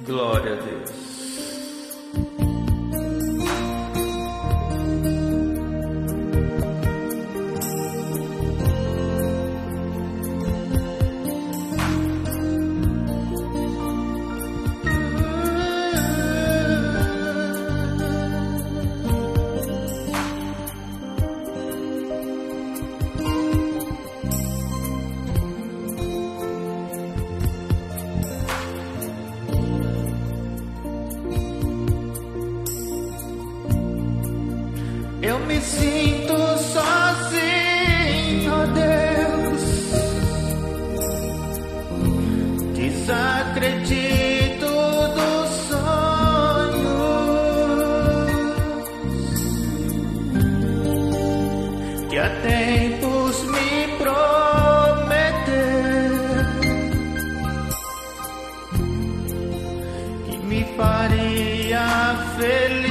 Glória a Deus. Eu me sinto sozinho, ó Deus, desacredito dos sonhos que há tempos me prometeu que me faria feliz.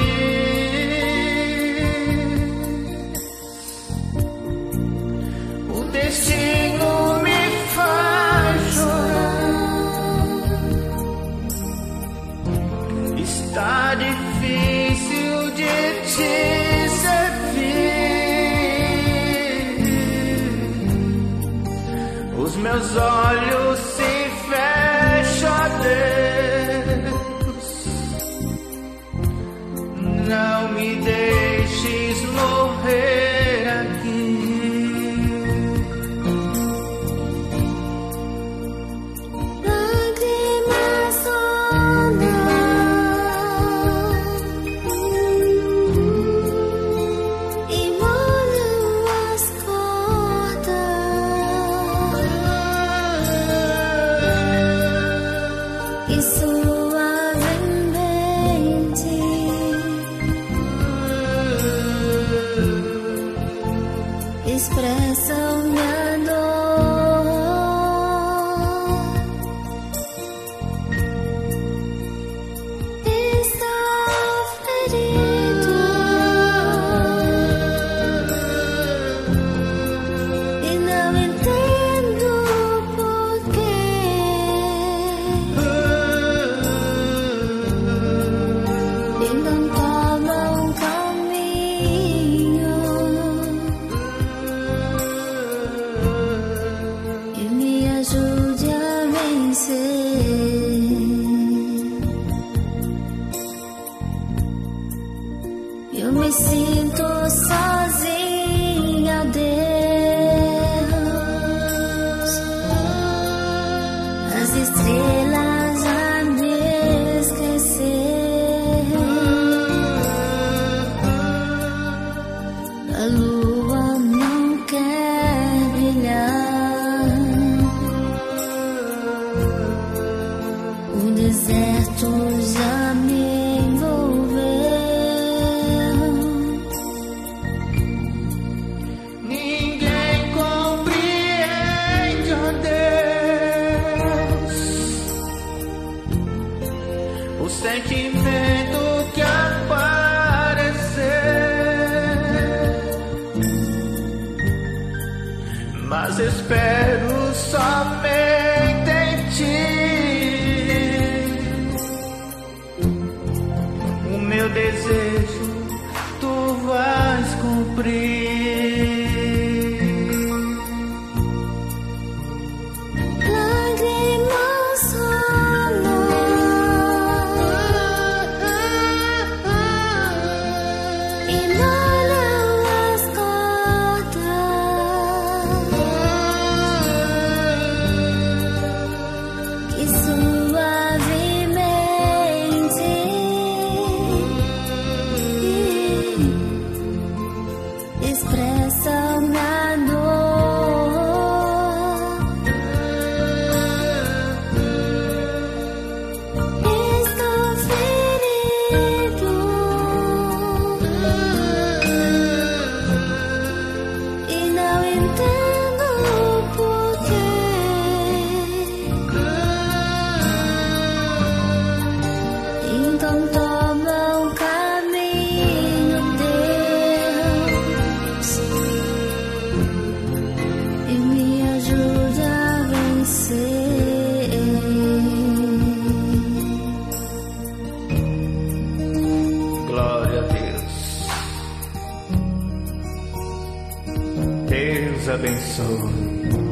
O destino me faz chorar. Está difícil de te servir. Os meus olhos se fecham, Deus. Não me deixes morrer aqui. Expressam minha dor. Estou ferido e não entendo porquê. E não toma um caminho que me ajude a vencer. Eu me sinto sozinha, Deus. As estrelas a me esquecer. A lua não quer brilhar. O deserto já me envolveu. Ninguém compreende, ó Deus, o sentimento que apareceu, mas espero somente em Ti. O meu desejo Tu vais cumprir. Lágrimas rolam e molham as gotas. Deus abençoe.